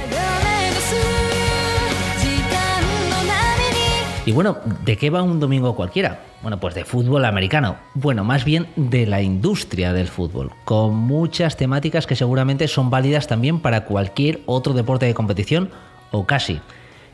Y bueno, ¿de qué va un domingo cualquiera? Bueno, pues de fútbol americano. Bueno, más bien de la industria del fútbol, con muchas temáticas que seguramente son válidas también para cualquier otro deporte de competición, o casi.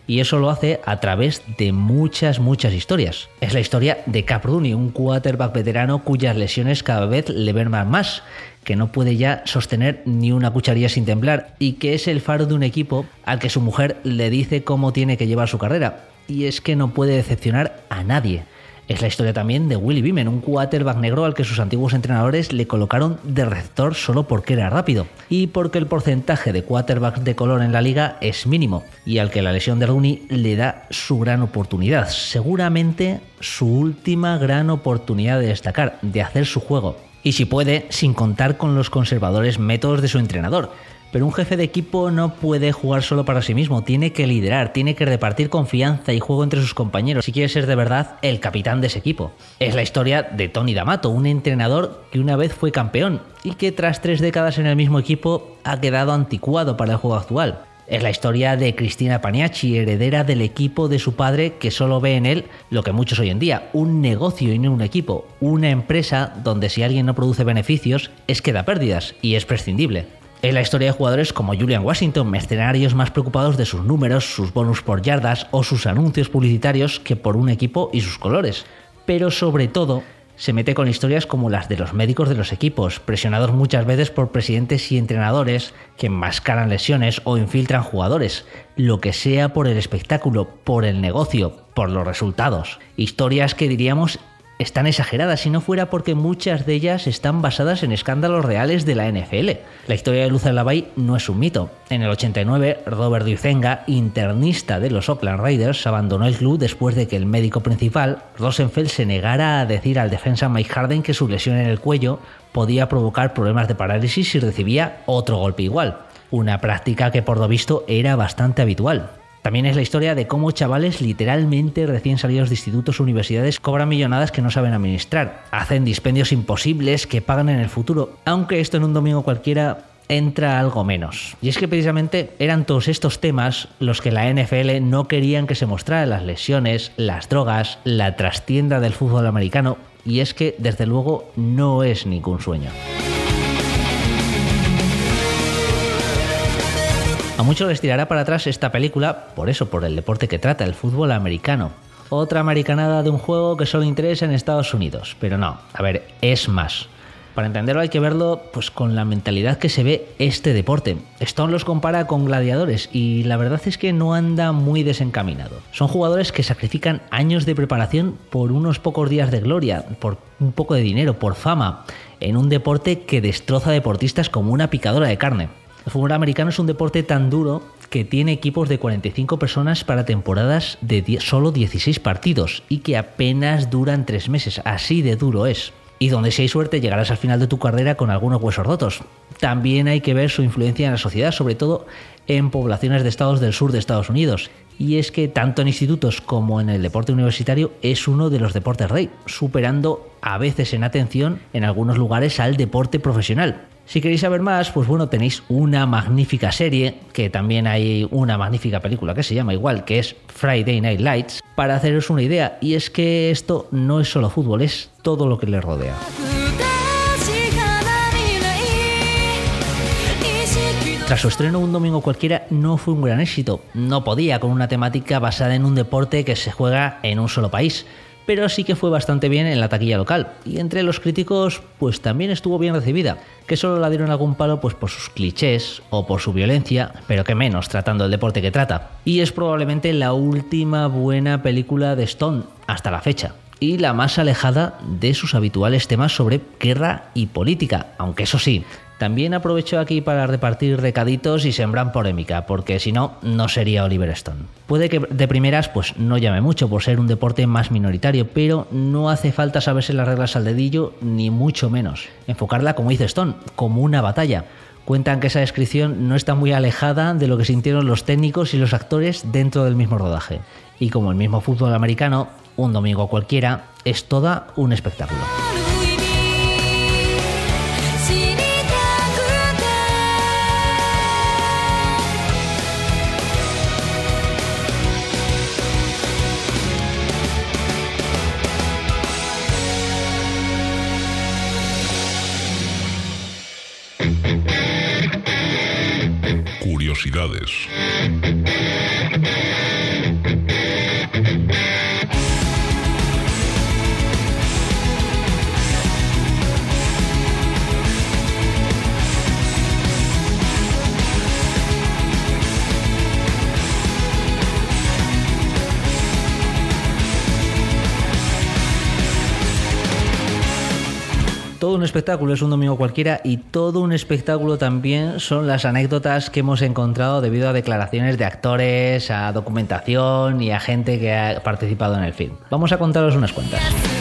y eso lo hace a través de muchas, muchas historias. Es la historia de Cap Rooney, un quarterback veterano cuyas lesiones cada vez le merman más, que no puede ya sostener ni una cucharilla sin temblar y que es el faro de un equipo al que su mujer le dice cómo tiene que llevar su carrera. Y es que no puede decepcionar a nadie. Es la historia también de Willie Beamen, un quarterback negro al que sus antiguos entrenadores le colocaron de receptor solo porque era rápido y porque el porcentaje de quarterbacks de color en la liga es mínimo y al que la lesión de Rooney le da su gran oportunidad, seguramente su última gran oportunidad de destacar, de hacer su juego. Y si puede, sin contar con los conservadores métodos de su entrenador. Pero un jefe de equipo no puede jugar solo para sí mismo, tiene que liderar, tiene que repartir confianza y juego entre sus compañeros si quiere ser de verdad el capitán de ese equipo. Es la historia de Tony D'Amato, un entrenador que una vez fue campeón y que tras tres décadas en el mismo equipo ha quedado anticuado para el juego actual. Es la historia de Cristina Paniaggi, heredera del equipo de su padre que solo ve en él lo que muchos hoy en día, un negocio y no un equipo, una empresa donde si alguien no produce beneficios es que da pérdidas y es prescindible. Es la historia de jugadores como Julian Washington, mercenarios más preocupados de sus números, sus bonus por yardas o sus anuncios publicitarios que por un equipo y sus colores. Pero sobre todo, se mete con historias como las de los médicos de los equipos, presionados muchas veces por presidentes y entrenadores que enmascaran lesiones o infiltran jugadores, lo que sea por el espectáculo, por el negocio, por los resultados. Historias que diríamos están exageradas si no fuera porque muchas de ellas están basadas en escándalos reales de la N F L. La historia de Luther Lavay no es un mito. En el ochenta y nueve, Robert Duisenga, internista de los Oakland Raiders, abandonó el club después de que el médico principal, Rosenfeld, se negara a decir al defensa Mike Harden que su lesión en el cuello podía provocar problemas de parálisis si recibía otro golpe igual. Una práctica que por lo visto era bastante habitual. También es la historia de cómo chavales literalmente recién salidos de institutos o universidades cobran millonadas que no saben administrar, hacen dispendios imposibles que pagan en el futuro, aunque esto en un domingo cualquiera entra algo menos. Y es que precisamente eran todos estos temas los que la N F L no querían que se mostraran: las lesiones, las drogas, la trastienda del fútbol americano, y es que desde luego no es ningún sueño. A muchos les tirará para atrás esta película, por eso, por el deporte que trata, el fútbol americano. Otra americanada de un juego que solo interesa en Estados Unidos. Pero no, a ver, es más. Para entenderlo hay que verlo pues con la mentalidad que se ve este deporte. Stone los compara con gladiadores y la verdad es que no anda muy desencaminado. Son jugadores que sacrifican años de preparación por unos pocos días de gloria, por un poco de dinero, por fama, en un deporte que destroza deportistas como una picadora de carne. El fútbol americano es un deporte tan duro que tiene equipos de cuarenta y cinco personas para temporadas de die- solo dieciséis partidos y que apenas duran tres meses, así de duro es. Y donde si hay suerte llegarás al final de tu carrera con algunos huesos rotos. También hay que ver su influencia en la sociedad, sobre todo en poblaciones de estados del sur de Estados Unidos. Y es que tanto en institutos como en el deporte universitario es uno de los deportes rey, superando a veces en atención en algunos lugares al deporte profesional. Si queréis saber más, pues bueno, tenéis una magnífica serie, que también hay una magnífica película que se llama igual, que es Friday Night Lights, para haceros una idea. Y es que esto no es solo fútbol, es todo lo que le rodea. Tras su estreno un domingo cualquiera no fue un gran éxito, no podía con una temática basada en un deporte que se juega en un solo país, pero sí que fue bastante bien en la taquilla local y entre los críticos pues también estuvo bien recibida, que solo la dieron algún palo pues por sus clichés o por su violencia, pero que menos tratando el deporte que trata. Y es probablemente la última buena película de Stone hasta la fecha y la más alejada de sus habituales temas sobre guerra y política, aunque eso sí, también aprovecho aquí para repartir recaditos y sembrar polémica, porque si no, no sería Oliver Stone. Puede que de primeras pues no llame mucho por ser un deporte más minoritario, pero no hace falta saberse las reglas al dedillo, ni mucho menos. Enfocarla, como dice Stone, como una batalla. Cuentan que esa descripción no está muy alejada de lo que sintieron los técnicos y los actores dentro del mismo rodaje. Y como el mismo fútbol americano, un domingo cualquiera es toda un espectáculo. Curiosidades. Todo un espectáculo es un domingo cualquiera y todo un espectáculo también son las anécdotas que hemos encontrado debido a declaraciones de actores, a documentación y a gente que ha participado en el film. Vamos a contaros unas cuantas.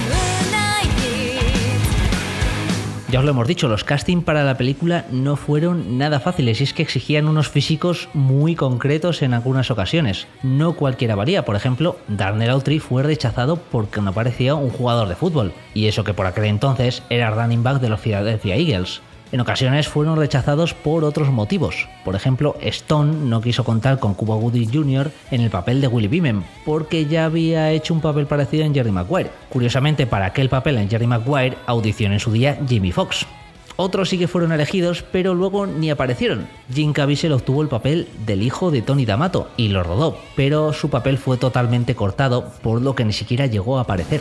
Ya os lo hemos dicho, los castings para la película no fueron nada fáciles y es que exigían unos físicos muy concretos en algunas ocasiones. No cualquiera valía, por ejemplo, Darnell Autry fue rechazado porque no parecía un jugador de fútbol, y eso que por aquel entonces era running back de los Philadelphia Eagles. En ocasiones fueron rechazados por otros motivos. Por ejemplo, Stone no quiso contar con Cuba Gooding junior en el papel de Willie Beeman, porque ya había hecho un papel parecido en Jerry Maguire. Curiosamente, para aquel papel en Jerry Maguire audicionó en su día Jamie Foxx. Otros sí que fueron elegidos, pero luego ni aparecieron. Jim Caviezel obtuvo el papel del hijo de Tony D'Amato y lo rodó, pero su papel fue totalmente cortado, por lo que ni siquiera llegó a aparecer.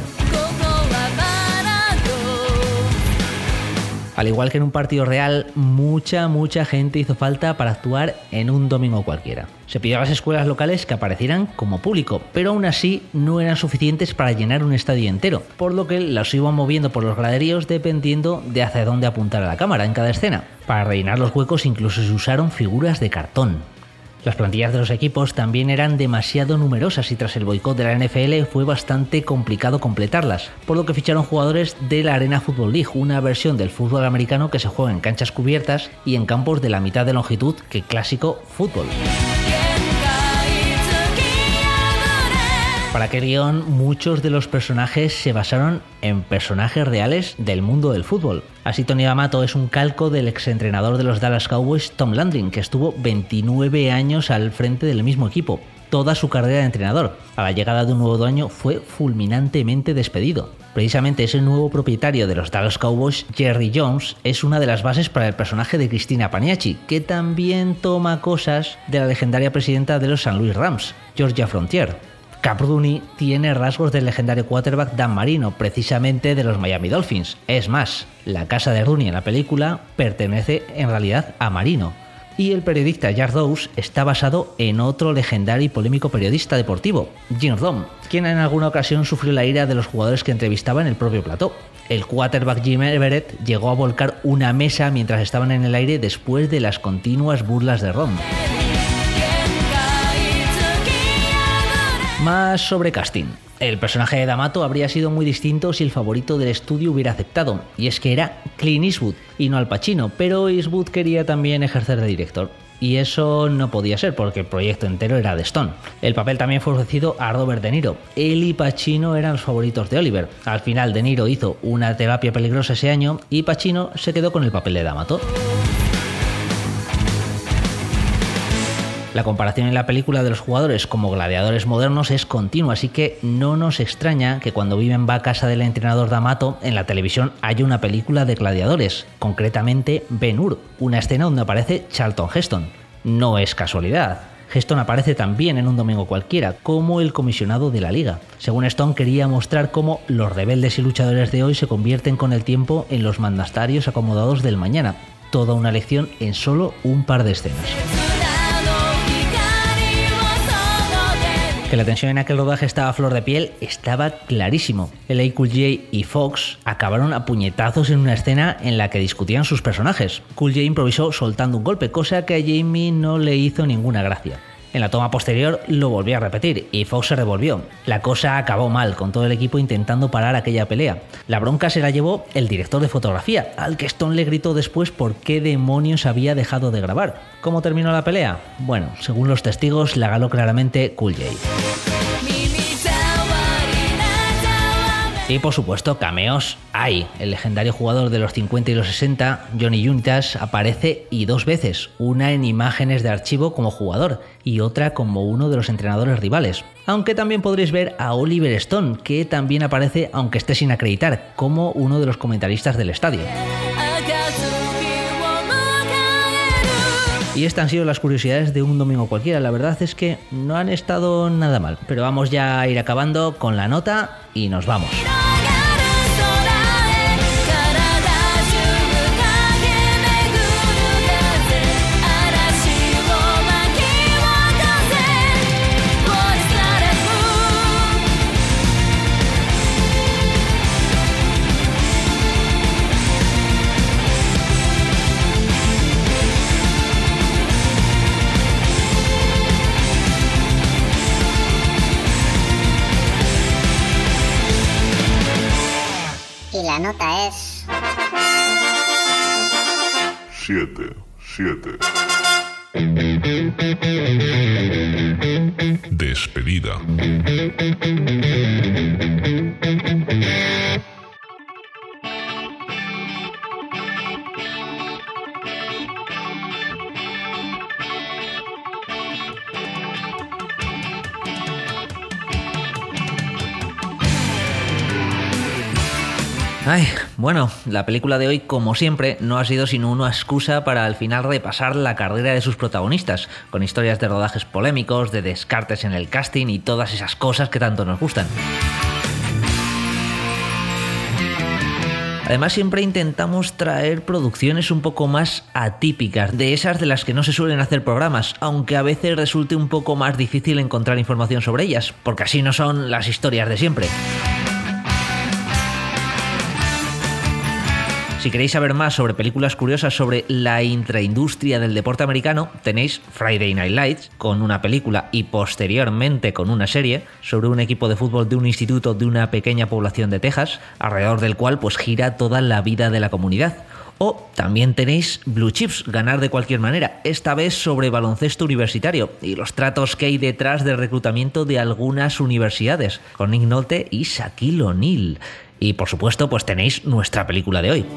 Al igual que en un partido real, mucha, mucha gente hizo falta para actuar en un domingo cualquiera. Se pidió a las escuelas locales que aparecieran como público, pero aún así no eran suficientes para llenar un estadio entero, por lo que los iban moviendo por los graderíos dependiendo de hacia dónde apuntara la cámara en cada escena. Para rellenar los huecos incluso se usaron figuras de cartón. Las plantillas de los equipos también eran demasiado numerosas y tras el boicot de la N F L fue bastante complicado completarlas, por lo que ficharon jugadores de la Arena Football League, una versión del fútbol americano que se juega en canchas cubiertas y en campos de la mitad de longitud que el clásico fútbol. Para aquel guión, muchos de los personajes se basaron en personajes reales del mundo del fútbol. Así, Tony D'Amato es un calco del exentrenador de los Dallas Cowboys, Tom Landry, que estuvo veintinueve años al frente del mismo equipo, toda su carrera de entrenador. A la llegada de un nuevo dueño fue fulminantemente despedido. Precisamente ese nuevo propietario de los Dallas Cowboys, Jerry Jones, es una de las bases para el personaje de Cristina Paniaghi, que también toma cosas de la legendaria presidenta de los Saint Louis Rams, Georgia Frontier. Cap Rooney tiene rasgos del legendario quarterback Dan Marino, precisamente de los Miami Dolphins. Es más, la casa de Rooney en la película pertenece en realidad a Marino. Y el periodista Jack Dawes está basado en otro legendario y polémico periodista deportivo, Jim Rome, quien en alguna ocasión sufrió la ira de los jugadores que entrevistaba en el propio plató. El quarterback Jim Everett llegó a volcar una mesa mientras estaban en el aire después de las continuas burlas de Rome. Más sobre casting. El personaje de D'Amato habría sido muy distinto si el favorito del estudio hubiera aceptado, y es que era Clint Eastwood y no Al Pacino, pero Eastwood quería también ejercer de director. Y eso no podía ser porque el proyecto entero era de Stone. El papel también fue ofrecido a Robert De Niro. Él y Pacino eran los favoritos de Oliver. Al final De Niro hizo Una terapia peligrosa ese año y Pacino se quedó con el papel de D'Amato. La comparación en la película de los jugadores como gladiadores modernos es continua, así que no nos extraña que cuando Beeman va a casa del entrenador D'Amato, en la televisión haya una película de gladiadores, concretamente Ben-Hur, una escena donde aparece Charlton Heston. No es casualidad. Heston aparece también en un domingo cualquiera, como el comisionado de la liga. Según Stone, quería mostrar cómo los rebeldes y luchadores de hoy se convierten con el tiempo en los mandatarios acomodados del mañana. Toda una lección en solo un par de escenas. Que la tensión en aquel rodaje estaba a flor de piel estaba clarísimo. L A Cool J y Fox acabaron a puñetazos en una escena en la que discutían sus personajes. Cool J improvisó soltando un golpe, cosa que a Jamie no le hizo ninguna gracia. En la toma posterior lo volvió a repetir y Fox se revolvió. La cosa acabó mal, con todo el equipo intentando parar aquella pelea. La bronca se la llevó el director de fotografía, al que Stone le gritó después por qué demonios había dejado de grabar. ¿Cómo terminó la pelea? Bueno, según los testigos, la ganó claramente Cool J. Y por supuesto, cameos hay. El legendario jugador de los cincuenta y los sesenta, Johnny Unitas, aparece y dos veces, una en imágenes de archivo como jugador y otra como uno de los entrenadores rivales. Aunque también podréis ver a Oliver Stone, que también aparece, aunque esté sin acreditar, como uno de los comentaristas del estadio. Y estas han sido las curiosidades de un domingo cualquiera. La verdad es que no han estado nada mal. Pero vamos ya a ir acabando con la nota y nos vamos. siete, siete. Despedida. Ay, bueno, la película de hoy, como siempre, no ha sido sino una excusa para al final repasar la carrera de sus protagonistas, con historias de rodajes polémicos, de descartes en el casting y todas esas cosas que tanto nos gustan. Además, siempre intentamos traer producciones un poco más atípicas, de esas de las que no se suelen hacer programas, aunque a veces resulte un poco más difícil encontrar información sobre ellas, porque así no son las historias de siempre. Si queréis saber más sobre películas curiosas sobre la intraindustria del deporte americano, tenéis Friday Night Lights, con una película y posteriormente con una serie sobre un equipo de fútbol de un instituto de una pequeña población de Texas, alrededor del cual pues gira toda la vida de la comunidad. O también tenéis Blue Chips, ganar de cualquier manera, esta vez sobre baloncesto universitario y los tratos que hay detrás del reclutamiento de algunas universidades, con Nick Nolte y Shaquille O'Neal. Y por supuesto, pues tenéis nuestra película de hoy.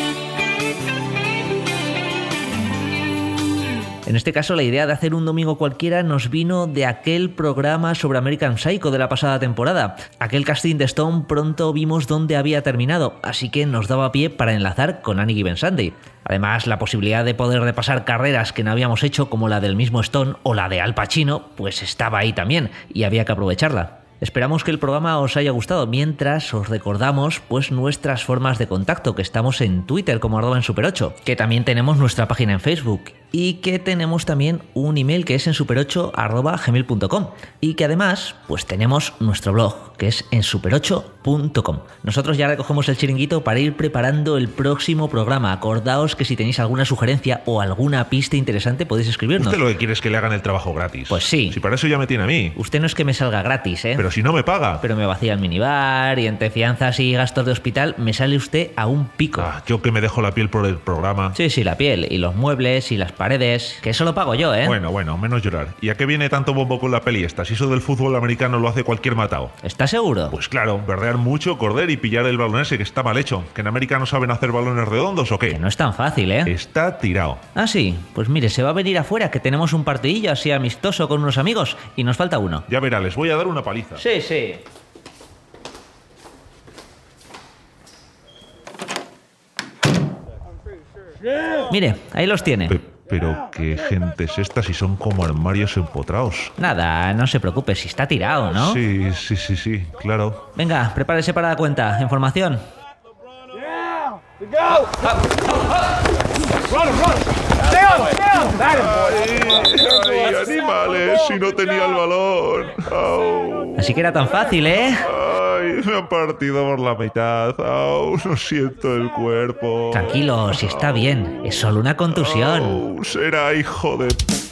En este caso, la idea de hacer un domingo cualquiera nos vino de aquel programa sobre American Psycho de la pasada temporada. Aquel casting de Stone pronto vimos dónde había terminado, así que nos daba pie para enlazar con Any Given Sunday. Además, la posibilidad de poder repasar carreras que no habíamos hecho, como la del mismo Stone o la de Al Pacino, pues estaba ahí también, y había que aprovecharla. Esperamos que el programa os haya gustado, mientras os recordamos pues nuestras formas de contacto, que estamos en Twitter como arroba en super ocho, que también tenemos nuestra página en Facebook y que tenemos también un email que es en super ocho arroba gmail punto com y que además pues tenemos nuestro blog que es en super ocho punto com. Nosotros ya recogemos el chiringuito para ir preparando el próximo programa. Acordaos que si tenéis alguna sugerencia o alguna pista interesante podéis escribirnos. ¿Usted lo que quiere es que le hagan el trabajo gratis? Pues sí. Si para eso ya me tiene a mí. Usted no es que me salga gratis, ¿eh? Pero si no me paga. Pero me vacía el minibar y entre fianzas y gastos de hospital me sale usted a un pico. Ah, yo que me dejo la piel por el programa. Sí, sí, la piel y los muebles y las paredes, que eso lo pago yo, ¿eh? Bueno, bueno, menos llorar. ¿Y a qué viene tanto bombo con la peli esta? Si eso del fútbol americano lo hace cualquier matao. ¿Estás seguro? Pues claro, verdear mucho, correr y pillar el balón ese que está mal hecho. ¿Que en América no saben hacer balones redondos o qué? Que no es tan fácil, ¿eh? Está tirado. Ah, sí. Pues mire, se va a venir afuera, que tenemos un partidillo así amistoso con unos amigos y nos falta uno. Ya verá, les voy a dar una paliza. Sí, sí. Mire, ahí los tiene. Pe- pero qué gente es esta si son como armarios empotrados. Nada, no se preocupe, si está tirado, ¿no? Sí, sí, sí, sí, claro. Venga, prepárese para la cuenta. ¿En formación? Ay, animales, si no tenía el balón. Au. Así que era tan fácil, ¿eh? Ay, me han partido por la mitad. Au, no siento el cuerpo. Tranquilo, si está bien. Es solo una contusión. Au, será hijo de...